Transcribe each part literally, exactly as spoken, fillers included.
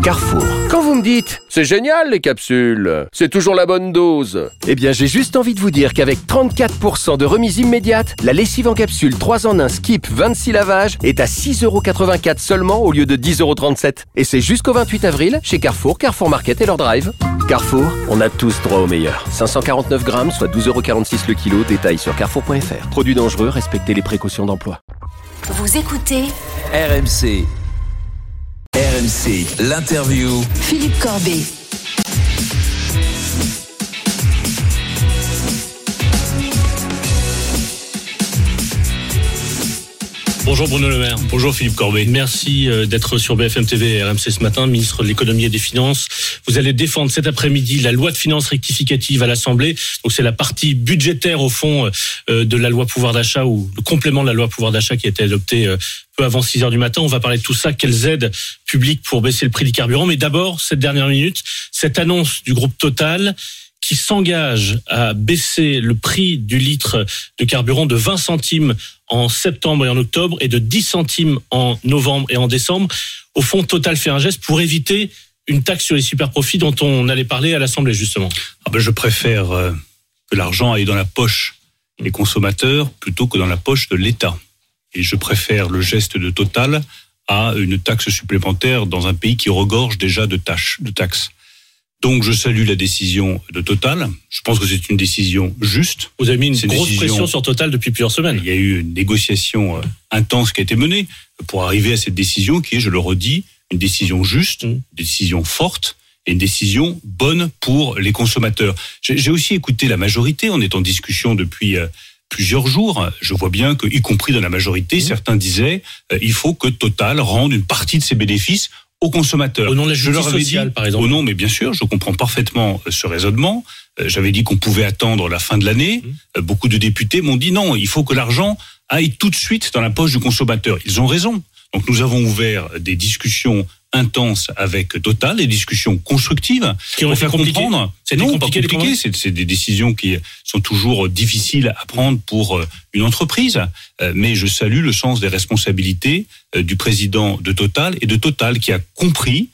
Carrefour. Quand vous me dites « C'est génial les capsules, c'est toujours la bonne dose », eh bien j'ai juste envie de vous dire qu'avec trente-quatre pour cent de remise immédiate, la lessive en capsule trois en un Skip vingt-six lavages est à six euros quatre-vingt-quatre seulement au lieu de dix euros trente-sept. Et c'est jusqu'au vingt-huit avril chez Carrefour, Carrefour Market et leur drive. Carrefour, on a tous droit au meilleur. cinq cent quarante-neuf grammes, soit douze euros quarante-six le kilo. Détail sur carrefour point f r. Produit dangereux, respectez les précautions d'emploi. Vous écoutez R M C. R M C, l'interview. Philippe Corbet. Bonjour Bruno Le Maire. Bonjour Philippe Corbet. Merci d'être sur B F M T V et R M C ce matin, ministre de l'économie et des finances. Vous allez défendre cet après-midi la loi de finances rectificative à l'Assemblée. Donc c'est la partie budgétaire au fond de la loi pouvoir d'achat ou le complément de la loi pouvoir d'achat qui a été adopté peu avant six heures du matin. On va parler de tout ça. Quelles aides publiques pour baisser le prix du carburant. Mais d'abord, cette dernière minute, cette annonce du groupe Total qui s'engage à baisser le prix du litre de carburant de vingt centimes en septembre et en octobre et de dix centimes en novembre et en décembre. Au fond, Total fait un geste pour éviter une taxe sur les superprofits dont on allait parler à l'Assemblée, justement. Ah ben je préfère euh, que l'argent aille dans la poche des consommateurs plutôt que dans la poche de l'État. Et je préfère le geste de Total à une taxe supplémentaire dans un pays qui regorge déjà de, tâches, de taxes. Donc je salue la décision de Total. Je pense que c'est une décision juste. Vous avez mis une c'est grosse une décision... pression sur Total depuis plusieurs semaines. Il y a eu une négociation intense qui a été menée pour arriver à cette décision qui est, je le redis, une décision juste, mmh. une décision forte et une décision bonne pour les consommateurs. J'ai, j'ai aussi écouté la majorité. On est en discussion depuis plusieurs jours. Je vois bien que, y compris dans la majorité, mmh. certains disaient euh, il faut que Total rende une partie de ses bénéfices aux consommateurs. Au nom de la justice je leur sociale, dit, par exemple. Au nom, mais bien sûr, je comprends parfaitement ce raisonnement. J'avais dit qu'on pouvait attendre la fin de l'année. Mmh. Beaucoup de députés m'ont dit non, il faut que l'argent aille tout de suite dans la poche du consommateur. Ils ont raison. Donc nous avons ouvert des discussions intenses avec Total, des discussions constructives qui ont pour été faire compliquées. comprendre. C'est non, compliqué, pas compliqué. C'est, c'est des décisions qui sont toujours difficiles à prendre pour une entreprise. Mais je salue le sens des responsabilités du président de Total et de Total qui a compris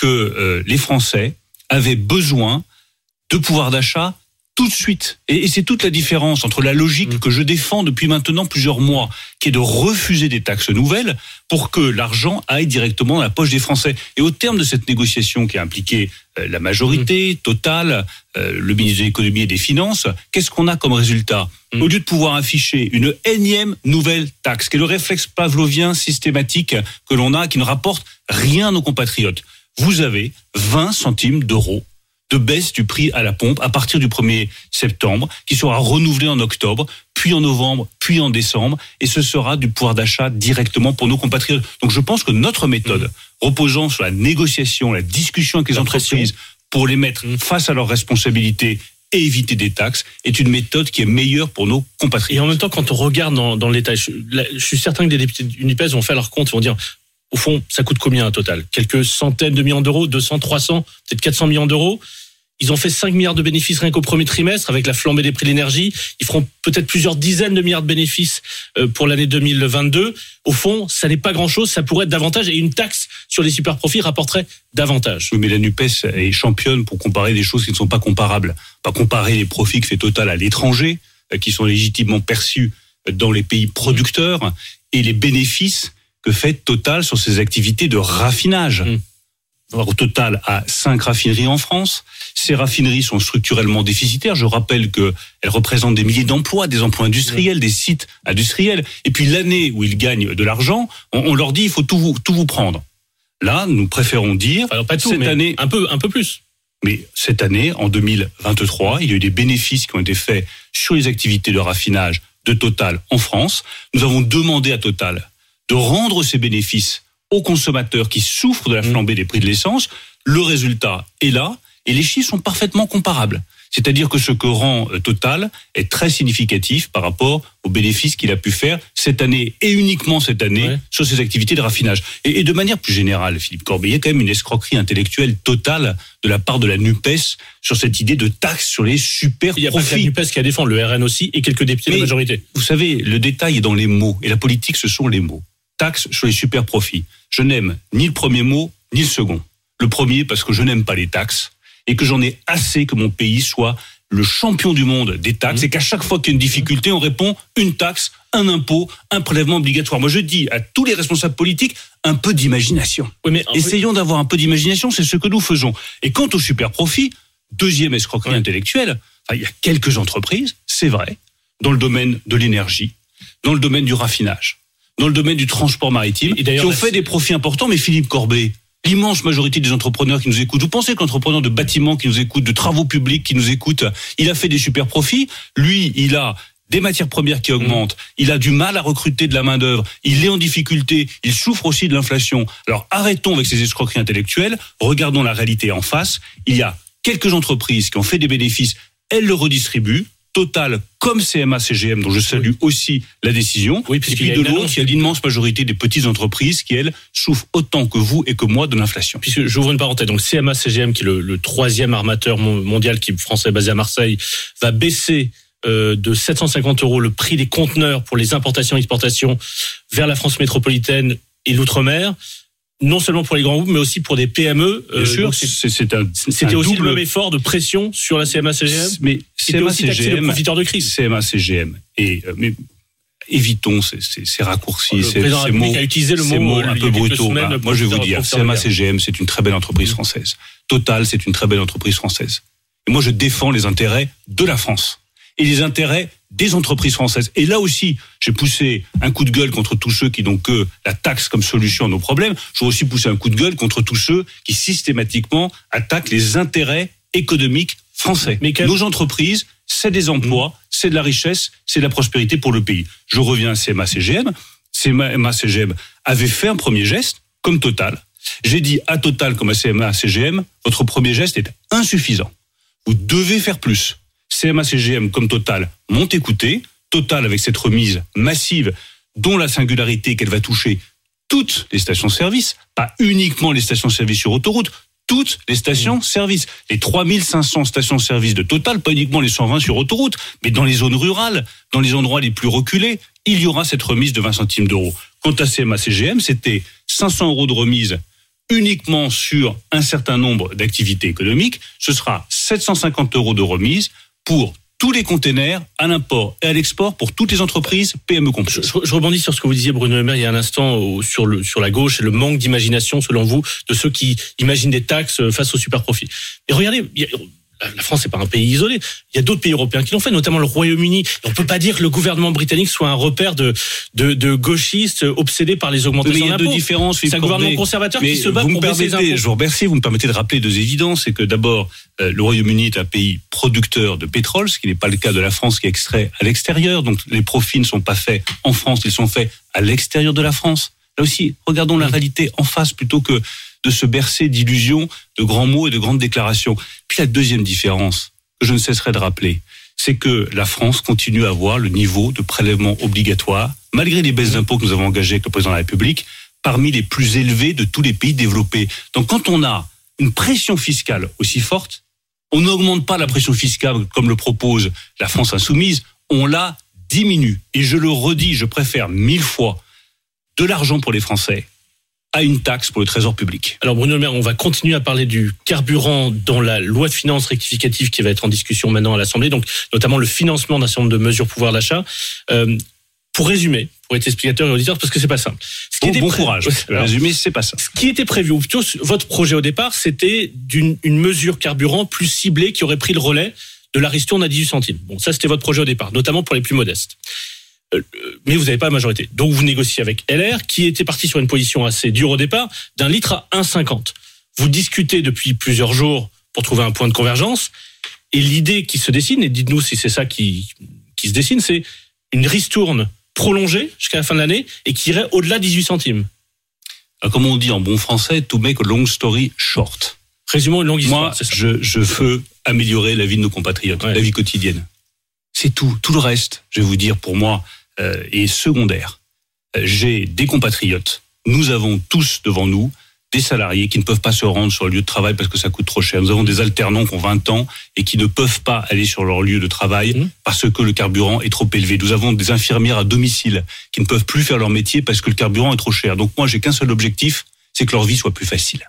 que les Français avaient besoin de pouvoir d'achat tout de suite. Et c'est toute la différence entre la logique que je défends depuis maintenant plusieurs mois, qui est de refuser des taxes nouvelles pour que l'argent aille directement dans la poche des Français. Et au terme de cette négociation qui a impliqué la majorité, Total, le ministre de l'économie et des finances, qu'est-ce qu'on a comme résultat ? Au lieu de pouvoir afficher une énième nouvelle taxe, qui est le réflexe pavlovien systématique que l'on a, qui ne rapporte rien à nos compatriotes, vous avez vingt centimes d'euros de baisse du prix à la pompe à partir du premier septembre, qui sera renouvelé en octobre, puis en novembre, puis en décembre, et ce sera du pouvoir d'achat directement pour nos compatriotes. Donc je pense que notre méthode, mmh. reposant sur la négociation, la discussion avec les entreprises, pour les mettre mmh. face à leurs responsabilités et éviter des taxes, est une méthode qui est meilleure pour nos compatriotes. Et en même temps, quand on regarde dans, dans l'État, je, là, je suis certain que des députés du NUPES vont faire leur compte, ils vont dire, au fond, ça coûte combien un total ? Quelques centaines de millions d'euros, deux cents, trois cents, peut-être quatre cents millions d'euros. Ils ont fait cinq milliards de bénéfices rien qu'au premier trimestre avec la flambée des prix de l'énergie. Ils feront peut-être plusieurs dizaines de milliards de bénéfices pour l'année deux mille vingt-deux. Au fond, ça n'est pas grand-chose, ça pourrait être davantage et une taxe sur les superprofits rapporterait davantage. Oui, mais la NUPES est championne pour comparer des choses qui ne sont pas comparables. Pas comparer les profits que fait Total à l'étranger, qui sont légitimement perçus dans les pays producteurs, et les bénéfices que fait Total sur ses activités de raffinage. Mmh. Au Total a cinq raffineries en France. Ces raffineries sont structurellement déficitaires. Je rappelle qu'elles représentent des milliers d'emplois, des emplois industriels, des sites industriels. Et puis l'année où ils gagnent de l'argent, on, on leur dit il faut tout vous, tout vous prendre. Là, nous préférons dire alors pas tout, cette mais année un peu, un peu plus. Mais cette année, en deux mille vingt-trois, il y a eu des bénéfices qui ont été faits sur les activités de raffinage de Total en France. Nous avons demandé à Total de rendre ces bénéfices aux consommateurs qui souffrent de la flambée des prix de l'essence. Le résultat est là et les chiffres sont parfaitement comparables. C'est-à-dire que ce que rend Total est très significatif par rapport aux bénéfices qu'il a pu faire cette année et uniquement cette année ouais. sur ses activités de raffinage. Et, et de manière plus générale, Philippe Corbet, il y a quand même une escroquerie intellectuelle totale de la part de la NUPES sur cette idée de taxe sur les super profits. Il n'y a pas que la NUPES qui a défendu, le R N aussi et quelques députés Mais, de la majorité. Vous savez, le détail est dans les mots et la politique, ce sont les mots. Taxe sur les super profits. Je n'aime ni le premier mot, ni le second. Le premier, parce que je n'aime pas les taxes et que j'en ai assez que mon pays soit le champion du monde des taxes, mmh. et qu'à chaque fois qu'il y a une difficulté, on répond une taxe, un impôt, un prélèvement obligatoire. Moi, je dis à tous les responsables politiques, un peu d'imagination. Oui, mais essayons peu... d'avoir un peu d'imagination, c'est ce que nous faisons. Et quant au super profit, deuxième escroquerie ouais. intellectuelle, enfin, il y a quelques entreprises, c'est vrai, dans le domaine de l'énergie, dans le domaine du raffinage, dans le domaine du transport maritime, et qui ont fait des profits importants, mais Philippe Corbet, l'immense majorité des entrepreneurs qui nous écoutent, vous pensez que l'entrepreneur de bâtiments qui nous écoute, de travaux publics qui nous écoute, il a fait des super profits? Lui, il a des matières premières qui augmentent, mmh. il a du mal à recruter de la main-d'œuvre, il est en difficulté, il souffre aussi de l'inflation. Alors arrêtons avec ces escroqueries intellectuelles, regardons la réalité en face. Il y a quelques entreprises qui ont fait des bénéfices, elles le redistribuent. Total comme C M A C G M, dont je salue aussi la décision. Oui, et puis de l'autre, il y a l'immense majorité des petites entreprises qui, elles, souffrent autant que vous et que moi de l'inflation. Puisque j'ouvre une parenthèse, donc C M A C G M, qui est le, le troisième armateur mondial qui français basé à Marseille, va baisser euh, de sept cent cinquante euros le prix des conteneurs pour les importations et exportations vers la France métropolitaine et l'outre-mer. Non seulement pour les grands groupes, mais aussi pour des P M E. Bien euh, sûr, c'est, c'est un, c'était un aussi double... le même effort de pression sur la C M A C G M. Mais C M A C G M, le profiteur de crise. C M A C G M. Et euh, mais évitons ces, ces, ces raccourcis, le ces, ces mots, a utilisé le ces mot, mots un peu brutaux. Semaines, bah, moi, je vais vous dire, C M A C G M, c'est une très belle entreprise française. Total, c'est une très belle entreprise française. Et moi, je défends les intérêts de la France et les intérêts des entreprises françaises. Et là aussi, j'ai poussé un coup de gueule contre tous ceux qui n'ont que la taxe comme solution à nos problèmes. J'ai aussi poussé un coup de gueule contre tous ceux qui systématiquement attaquent les intérêts économiques français. Mais quel... Nos entreprises, c'est des emplois, mmh. c'est de la richesse, c'est de la prospérité pour le pays. Je reviens à C M A C G M. C M A C G M avait fait un premier geste, comme Total. J'ai dit à Total comme à C M A C G M, votre premier geste est insuffisant. Vous devez faire plus. C M A C G M comme Total m'ont écouté. Total avec cette remise massive dont la singularité qu'elle va toucher toutes les stations-service, pas uniquement les stations-service sur autoroute, toutes les stations-service. Les trois mille cinq cents stations-service de Total, pas uniquement les cent vingt sur autoroute, mais dans les zones rurales, dans les endroits les plus reculés, il y aura cette remise de vingt centimes d'euros. Quant à C M A C G M, c'était cinq cents euros de remise uniquement sur un certain nombre d'activités économiques. Ce sera sept cent cinquante euros de remise pour tous les containers à l'import et à l'export pour toutes les entreprises P M E comprises. Je, je rebondis sur ce que vous disiez, Bruno Le Maire, il y a un instant au, sur, le, sur la gauche et le manque d'imagination, selon vous, de ceux qui imaginent des taxes face aux super profits. Et regardez, il y a, la France n'est pas un pays isolé. Il y a d'autres pays européens qui l'ont fait, notamment le Royaume-Uni. Et on ne peut pas dire que le gouvernement britannique soit un repère de, de, de gauchistes obsédés par les augmentations d'impôts. Il y a deux différences. C'est un gouvernement conservateur qui se bat pour baisser les impôts. Je vous remercie, vous me permettez de rappeler deux évidences. C'est que d'abord, euh, le Royaume-Uni est un pays producteur de pétrole, ce qui n'est pas le cas de la France qui extrait à l'extérieur. Donc les profits ne sont pas faits en France, ils sont faits à l'extérieur de la France. Là aussi, regardons la réalité en face plutôt que de se bercer d'illusions, de grands mots et de grandes déclarations. Puis la deuxième différence, que je ne cesserai de rappeler, c'est que la France continue à avoir le niveau de prélèvement obligatoire, malgré les baisses d'impôts que nous avons engagées avec le président de la République, parmi les plus élevés de tous les pays développés. Donc quand on a une pression fiscale aussi forte, on n'augmente pas la pression fiscale comme le propose la France insoumise, on la diminue. Et je le redis, je préfère mille fois de l'argent pour les Français à une taxe pour le trésor public. Alors Bruno Le Maire, on va continuer à parler du carburant dans la loi de finances rectificative qui va être en discussion maintenant à l'Assemblée, donc notamment le financement d'un certain nombre de mesures pouvoir d'achat. Euh, pour résumer, pour être explicateur et auditeur, parce que c'est pas simple. Ce qui bon, était bon pré... courage. Alors, résumer, c'est pas ça. Ce qui était prévu, ou plutôt votre projet au départ, c'était d'une une mesure carburant plus ciblée qui aurait pris le relais de la ristourne à dix-huit centimes. Bon, ça c'était votre projet au départ, notamment pour les plus modestes. Mais vous n'avez pas la majorité. Donc vous négociez avec L R, qui était parti sur une position assez dure au départ, d'un litre à un virgule cinquante. Vous discutez depuis plusieurs jours pour trouver un point de convergence, et l'idée qui se dessine, et dites-nous si c'est ça qui, qui se dessine, c'est une ristourne prolongée jusqu'à la fin de l'année, et qui irait au-delà de dix-huit centimes. Alors, comme on dit en bon français, to make a long story short. Résumons une longue histoire. Moi, c'est ça. Je, je veux améliorer la vie de nos compatriotes, ouais. La vie quotidienne. C'est tout. Tout le reste, je vais vous dire, pour moi, Euh, et secondaire. Euh, j'ai des compatriotes. Nous avons tous devant nous des salariés qui ne peuvent pas se rendre sur le lieu de travail parce que ça coûte trop cher. Nous avons des alternants qui ont vingt ans et qui ne peuvent pas aller sur leur lieu de travail mmh. parce que le carburant est trop élevé. Nous avons des infirmières à domicile qui ne peuvent plus faire leur métier parce que le carburant est trop cher. Donc moi, j'ai qu'un seul objectif, c'est que leur vie soit plus facile.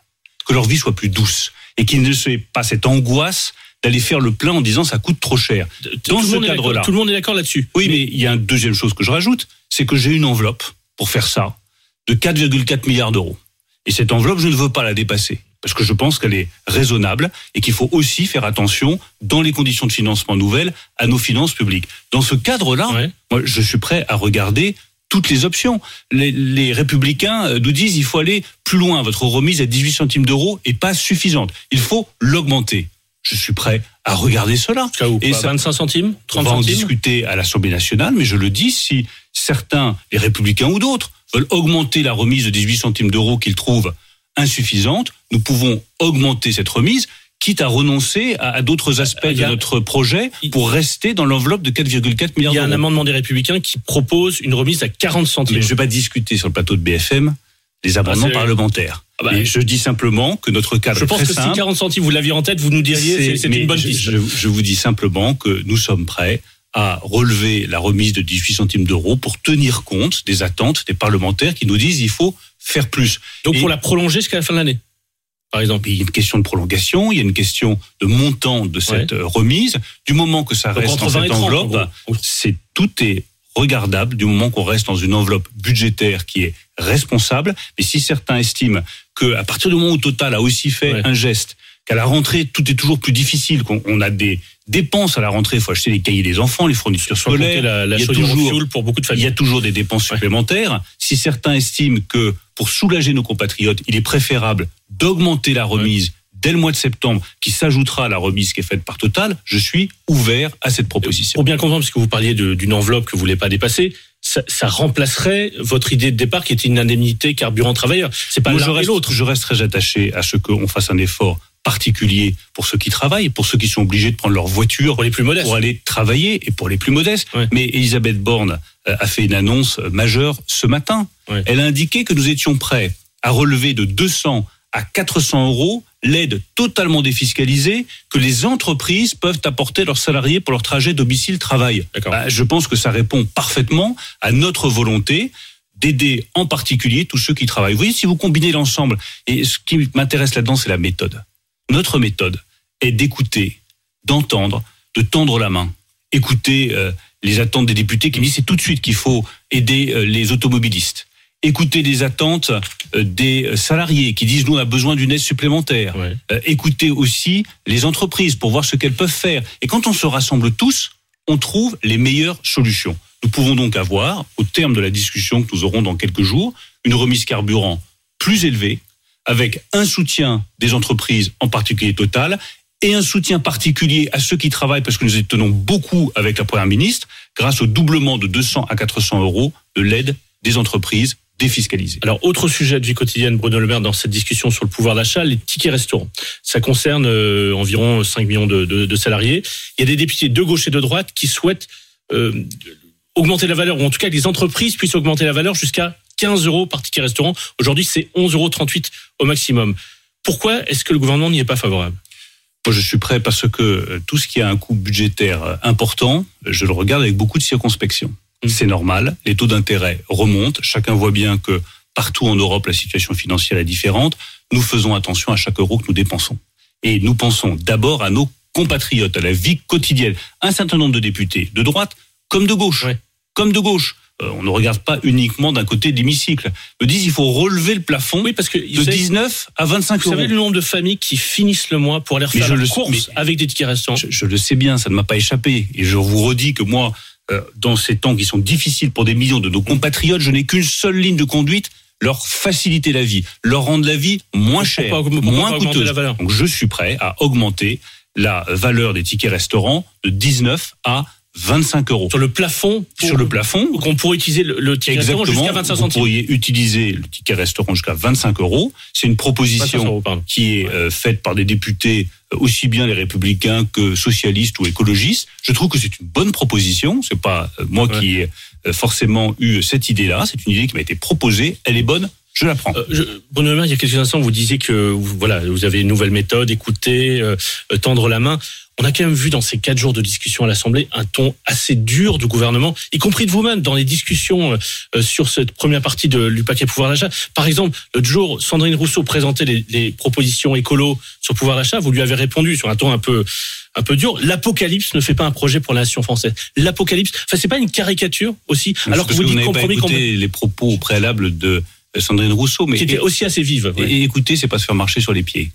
que leur vie soit plus douce et qu'ils ne soient pas cette angoisse d'aller faire le plein en disant ça coûte trop cher. Dans tout ce le cadre-là. Tout le monde est d'accord là-dessus. Oui, mais il y a une deuxième chose que je rajoute, c'est que j'ai une enveloppe pour faire ça de quatre virgule quatre milliards d'euros. Et cette enveloppe, je ne veux pas la dépasser. Parce que je pense qu'elle est raisonnable et qu'il faut aussi faire attention, dans les conditions de financement nouvelles, à nos finances publiques. Dans ce cadre-là, ouais. moi, je suis prêt à regarder toutes les options. Les, les Républicains nous disent qu'il faut aller plus loin. Votre remise à dix-huit centimes d'euros est pas suffisante. Il faut l'augmenter. Je suis prêt à regarder cela. Où, et ça, vingt-cinq centimes, trente centimes. On va en centimes discuter à l'Assemblée nationale, mais je le dis, si certains, les Républicains ou d'autres, veulent augmenter la remise de dix-huit centimes d'euros qu'ils trouvent insuffisante, nous pouvons augmenter cette remise, quitte à renoncer à, à d'autres aspects a, de notre projet pour rester dans l'enveloppe de quatre virgule quatre milliards d'euros. Il y a un amendement des Républicains qui propose une remise à quarante centimes. Mais je ne vais pas discuter sur le plateau de B F M des amendements ah, parlementaires. Ah bah, et je dis simplement que notre cadre je est très simple. Je pense que si quarante centimes, vous l'aviez en tête, vous nous diriez c'est, c'est, c'est une bonne je, piste. Je, je vous dis simplement que nous sommes prêts à relever la remise de dix-huit centimes d'euros pour tenir compte des attentes des parlementaires qui nous disent qu'il faut faire plus. Donc et pour la prolonger jusqu'à la fin de l'année, par exemple. Il y a une question de prolongation, il y a une question de montant de cette ouais. remise. Du moment que ça Donc reste dans cette trente, enveloppe, en c'est tout est regardable du moment qu'on reste dans une enveloppe budgétaire qui est responsable. Mais si certains estiment que à partir du moment où Total a aussi fait ouais. un geste, qu'à la rentrée tout est toujours plus difficile, qu'on a des dépenses à la rentrée, il faut acheter les cahiers des enfants, les fournitures scolaires, la, la il y a toujours pour beaucoup de familles. Il y a toujours des dépenses supplémentaires. Ouais. Si certains estiment que pour soulager nos compatriotes, il est préférable d'augmenter la remise ouais. dès le mois de septembre, qui s'ajoutera à la remise qui est faite par Total, je suis ouvert à cette proposition. Pour bien comprendre, parce que vous parliez de, d'une enveloppe que vous ne voulez pas dépasser, ça, ça remplacerait votre idée de départ qui était une indemnité carburant travailleur. C'est pas l'un et l'autre. Je reste très attaché à ce qu'on fasse un effort particulier pour ceux qui travaillent, pour ceux qui sont obligés de prendre leur voiture pour les plus modestes, pour aller travailler et pour les plus modestes. Ouais. Mais Elisabeth Borne a fait une annonce majeure ce matin. Ouais. Elle a indiqué que nous étions prêts à relever de deux cents à quatre cents euros l'aide totalement défiscalisée que les entreprises peuvent apporter leurs salariés pour leur trajet domicile-travail. Bah, je pense que ça répond parfaitement à notre volonté d'aider en particulier tous ceux qui travaillent. Vous voyez, si vous combinez l'ensemble, et ce qui m'intéresse là-dedans, c'est la méthode. Notre méthode est d'écouter, d'entendre, de tendre la main. Écouter euh, les attentes des députés qui disent c'est tout de suite qu'il faut aider euh, les automobilistes. Écouter les attentes euh, des salariés qui disent nous on a besoin d'une aide supplémentaire. Ouais. Euh, écouter aussi les entreprises pour voir ce qu'elles peuvent faire. Et quand on se rassemble tous, on trouve les meilleures solutions. Nous pouvons donc avoir, au terme de la discussion que nous aurons dans quelques jours, une remise carburant plus élevée, avec un soutien des entreprises, en particulier Total, et un soutien particulier à ceux qui travaillent, parce que nous y tenons beaucoup avec la Première ministre, grâce au doublement de deux cents à quatre cents euros de l'aide des entreprises défiscalisées. Alors, autre sujet de vie quotidienne, Bruno Le Maire, dans cette discussion sur le pouvoir d'achat, les tickets restaurants. Ça concerne euh, environ cinq millions de, de, de salariés. Il y a des députés de gauche et de droite qui souhaitent euh, augmenter la valeur, ou en tout cas que les entreprises puissent augmenter la valeur jusqu'à quinze euros par ticket restaurant. Aujourd'hui, c'est onze euros trente-huit au maximum. Pourquoi est-ce que le gouvernement n'y est pas favorable ? Moi, je suis prêt parce que tout ce qui a un coût budgétaire important, je le regarde avec beaucoup de circonspection. Mmh. C'est normal, les taux d'intérêt remontent. Chacun voit bien que partout en Europe, la situation financière est différente. Nous faisons attention à chaque euro que nous dépensons. Et nous pensons d'abord à nos compatriotes, à la vie quotidienne. Un certain nombre de députés, de droite comme de gauche, ouais. comme de gauche. On ne regarde pas uniquement d'un côté de l'hémicycle. Me disent qu'il faut relever le plafond oui, parce que, de savez, dix-neuf à vingt-cinq euros. Vous savez le nombre de familles qui finissent le mois pour aller refaire leurs courses avec des tickets restaurants. Je, je le sais bien, ça ne m'a pas échappé. Et je vous redis que moi, euh, dans ces temps qui sont difficiles pour des millions de nos compatriotes, je n'ai qu'une seule ligne de conduite, leur faciliter la vie, leur rendre la vie moins chère, pourquoi, pourquoi moins coûteuse. La valeur. Donc je suis prêt à augmenter la valeur des tickets restaurants de dix-neuf à vingt-cinq euros. Sur le plafond pour, Sur le plafond. Qu'on pourrait utiliser le, le ticket restaurant jusqu'à vingt-cinq centimes. Vous pourriez utiliser le ticket restaurant jusqu'à vingt-cinq euros. C'est une proposition euros, qui est euh, faite par des députés, euh, aussi bien les républicains que socialistes ou écologistes. Je trouve que c'est une bonne proposition. C'est pas euh, moi ouais. qui ai euh, forcément eu cette idée-là. C'est une idée qui m'a été proposée. Elle est bonne. Je la prends. Euh, je, Bruno Le Maire, il y a quelques instants, vous disiez que vous, voilà, vous avez une nouvelle méthode, écouter, euh, tendre la main. On a quand même vu dans ces quatre jours de discussion à l'Assemblée un ton assez dur du gouvernement, y compris de vous-même, dans les discussions euh, sur cette première partie de, du paquet pouvoir d'achat. Par exemple, l'autre jour, Sandrine Rousseau présentait les, les propositions écolo sur pouvoir d'achat. Vous lui avez répondu sur un ton un peu, un peu dur. L'apocalypse ne fait pas un projet pour la nation française. L'apocalypse, enfin, c'est pas une caricature aussi, non, alors que vous, que vous dites n'avez compromis. pas écouté les propos au préalable de Sandrine Rousseau, mais qui était aussi assez vive. Et, ouais. et écouter, c'est pas se faire marcher sur les pieds.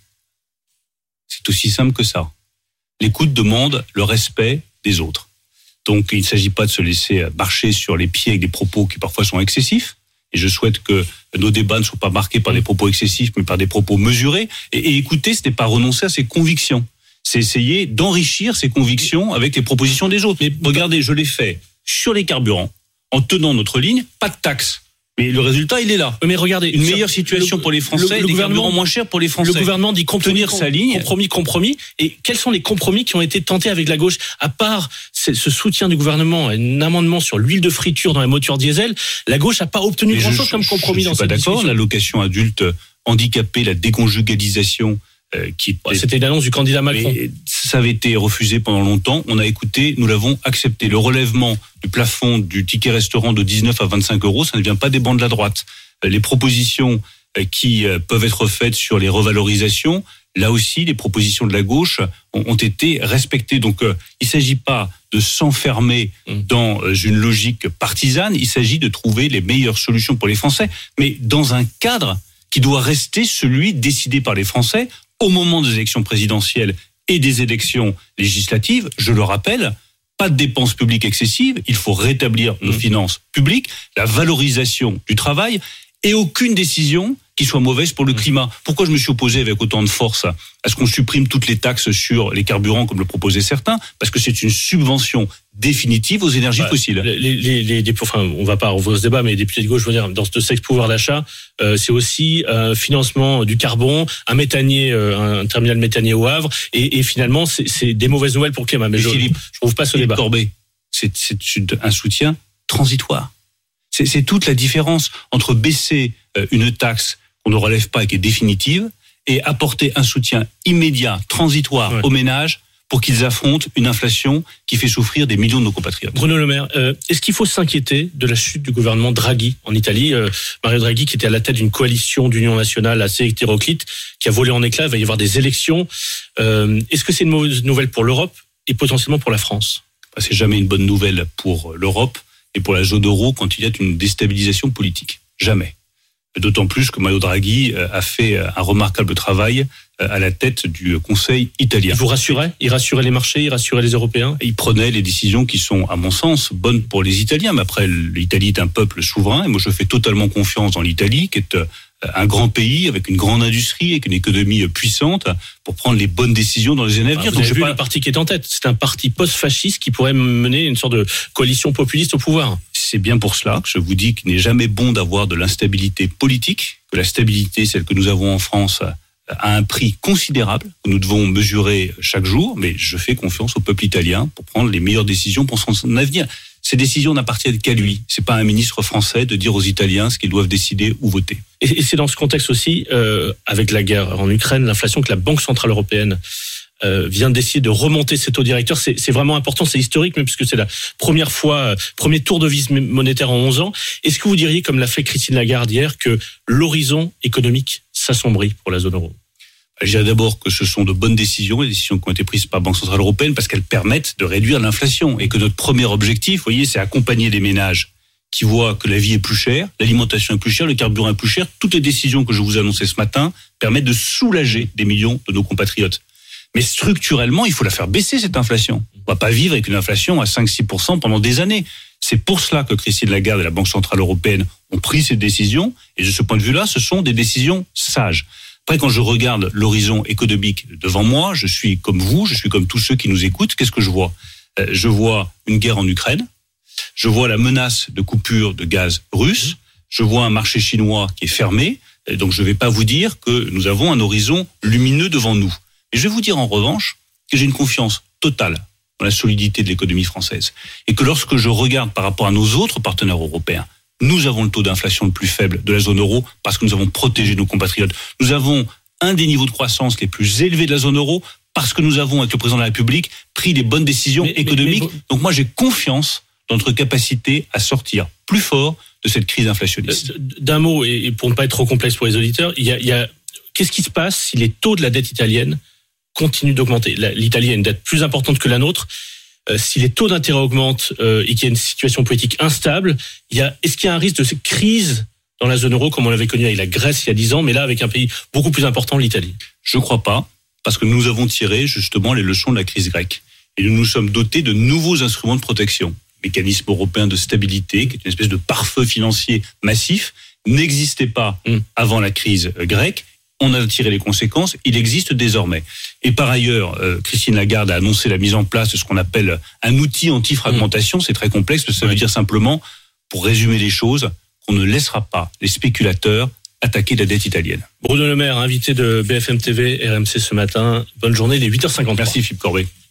C'est aussi simple que ça. L'écoute demande le respect des autres. Donc, il ne s'agit pas de se laisser marcher sur les pieds avec des propos qui parfois sont excessifs. Et je souhaite que nos débats ne soient pas marqués par des propos excessifs, mais par des propos mesurés. Et, et écouter, ce n'est pas renoncer à ses convictions. C'est essayer d'enrichir ses convictions avec les propositions des autres. Mais regardez, je l'ai fait sur les carburants, en tenant notre ligne, pas de taxes. Mais le résultat, il est là. Mais regardez, une meilleure situation le, pour les Français, le, le des carburants moins chers pour les Français. Le gouvernement dit compromis, tenir sa ligne, compromis, compromis. Et quels sont les compromis qui ont été tentés avec la gauche? À part ce soutien du gouvernement à un amendement sur l'huile de friture dans les moteurs diesel, la gauche n'a pas obtenu mais grand-chose je, comme compromis je dans suis cette pas discussion. d'accord. L'allocation adulte handicapé, la déconjugalisation. Euh, qui ouais, c'était une annonce du candidat Macron. Mais ça avait été refusé pendant longtemps. On a écouté, nous l'avons accepté. Le relèvement du plafond du ticket restaurant de dix-neuf à vingt-cinq euros, ça ne vient pas des bancs de la droite. Les propositions qui peuvent être faites sur les revalorisations, là aussi, les propositions de la gauche ont, ont été respectées. Donc, euh, il ne s'agit pas de s'enfermer mmh. dans une logique partisane. Il s'agit de trouver les meilleures solutions pour les Français, mais dans un cadre qui doit rester celui décidé par les Français au moment des élections présidentielles et des élections législatives. Je le rappelle, pas de dépenses publiques excessives, il faut rétablir nos mmh. finances publiques, la valorisation du travail et aucune décision qui soit mauvaise pour le climat. Pourquoi je me suis opposé avec autant de force à ce qu'on supprime toutes les taxes sur les carburants comme le proposaient certains? Parce que c'est une subvention définitive aux énergies ouais, fossiles. Les, les, les, les, enfin, on va pas revoir ce débat, mais les députés de gauche, je veux dire, dans ce sexe pouvoir d'achat, euh, c'est aussi un financement du carbone, un méthanier, euh, un terminal méthanier au Havre, et, et finalement, c'est, c'est des mauvaises nouvelles pour le climat. Mais, mais je, Philippe, je trouve pas ce Philippe débat. Corbet, c'est, c'est un soutien transitoire. C'est, c'est toute la différence entre baisser une taxe qu'on ne relève pas et qui est définitive, et apporter un soutien immédiat, transitoire ouais. aux ménages pour qu'ils affrontent une inflation qui fait souffrir des millions de nos compatriotes. Bruno Le Maire, euh, est-ce qu'il faut s'inquiéter de la chute du gouvernement Draghi en Italie? euh, Mario Draghi, qui était à la tête d'une coalition d'union nationale assez hétéroclite, qui a volé en éclats, il va y avoir des élections. Euh, est-ce que c'est une mauvaise nouvelle pour l'Europe et potentiellement pour la France? C'est jamais une bonne nouvelle pour l'Europe et pour la zone euro quand il y a une déstabilisation politique. Jamais. D'autant plus que Mario Draghi a fait un remarquable travail à la tête du Conseil italien. Il vous rassurait? Il rassurait les marchés, il rassurait les Européens? Il prenait les décisions qui sont, à mon sens, bonnes pour les Italiens. Mais après, l'Italie est un peuple souverain et moi je fais totalement confiance dans l'Italie, qui est un grand pays avec une grande industrie, avec une économie puissante, pour prendre les bonnes décisions dans les années à venir. Ah, vous avez vu pas... le parti qui est en tête. C'est un parti post-fasciste qui pourrait mener une sorte de coalition populiste au pouvoir. C'est bien pour cela que je vous dis qu'il n'est jamais bon d'avoir de l'instabilité politique, que la stabilité, celle que nous avons en France, a un prix considérable que nous devons mesurer chaque jour, mais je fais confiance au peuple italien pour prendre les meilleures décisions pour son avenir. Ces décisions n'appartiennent qu'à lui. C'est pas à un ministre français de dire aux Italiens ce qu'ils doivent décider ou voter. Et c'est dans ce contexte aussi, euh, avec la guerre en Ukraine, l'inflation, que la Banque Centrale Européenne euh, vient d'essayer de remonter ses taux directeurs. C'est, c'est vraiment important, c'est historique, même puisque c'est la première fois, euh, premier tour de vis monétaire en onze ans. Est-ce que vous diriez, comme l'a fait Christine Lagarde hier, que l'horizon économique s'assombrit pour la zone euro? Je dirais d'abord que ce sont de bonnes décisions, les décisions qui ont été prises par la Banque Centrale Européenne, parce qu'elles permettent de réduire l'inflation. Et que notre premier objectif, vous voyez, c'est accompagner les ménages qui voient que la vie est plus chère, l'alimentation est plus chère, le carburant est plus cher. Toutes les décisions que je vous ai annoncées ce matin permettent de soulager des millions de nos compatriotes. Mais structurellement, il faut la faire baisser, cette inflation. On ne va pas vivre avec une inflation à cinq à six pour cent pendant des années. C'est pour cela que Christine Lagarde et la Banque Centrale Européenne ont pris ces décisions. Et de ce point de vue-là, ce sont des décisions sages. Après, quand je regarde l'horizon économique devant moi, je suis comme vous, je suis comme tous ceux qui nous écoutent. Qu'est-ce que je vois ? euh, Je vois une guerre en Ukraine. Je vois la menace de coupure de gaz russe. Je vois un marché chinois qui est fermé. Donc, je ne vais pas vous dire que nous avons un horizon lumineux devant nous. Et je vais vous dire en revanche que j'ai une confiance totale dans la solidité de l'économie française. Et que lorsque je regarde par rapport à nos autres partenaires européens, Nous avons le taux d'inflation le plus faible de la zone euro parce que nous avons protégé nos compatriotes. Nous avons un des niveaux de croissance les plus élevés de la zone euro parce que nous avons, avec le président de la République, pris les bonnes décisions mais, économiques. Mais, mais, Donc moi, j'ai confiance dans notre capacité à sortir plus fort de cette crise inflationniste. D'un mot, et pour ne pas être trop complexe pour les auditeurs, il y a, il y a qu'est-ce qui se passe si les taux de la dette italienne continuent d'augmenter ? L'Italie a une dette plus importante que la nôtre. Euh, si les taux d'intérêt augmentent euh, et qu'il y a une situation politique instable, il y a, est-ce qu'il y a un risque de cette crise dans la zone euro comme on l'avait connu avec la Grèce il y a dix ans, mais là avec un pays beaucoup plus important, l'Italie ? Je ne crois pas, parce que nous avons tiré justement les leçons de la crise grecque. Et nous nous sommes dotés de nouveaux instruments de protection. Le mécanisme européen de stabilité, qui est une espèce de pare-feu financier massif, n'existait pas mmh. avant la crise grecque. On a tiré les conséquences, il existe désormais. Et par ailleurs, euh, Christine Lagarde a annoncé la mise en place de ce qu'on appelle un outil anti-fragmentation. Mmh. C'est très complexe, parce que ça oui. veut dire simplement, pour résumer les choses, qu'on ne laissera pas les spéculateurs attaquer la dette italienne. Bruno Le Maire, invité de B F M T V, R M C ce matin. Bonne journée, il est huit heures cinquante. Merci Philippe Corbet.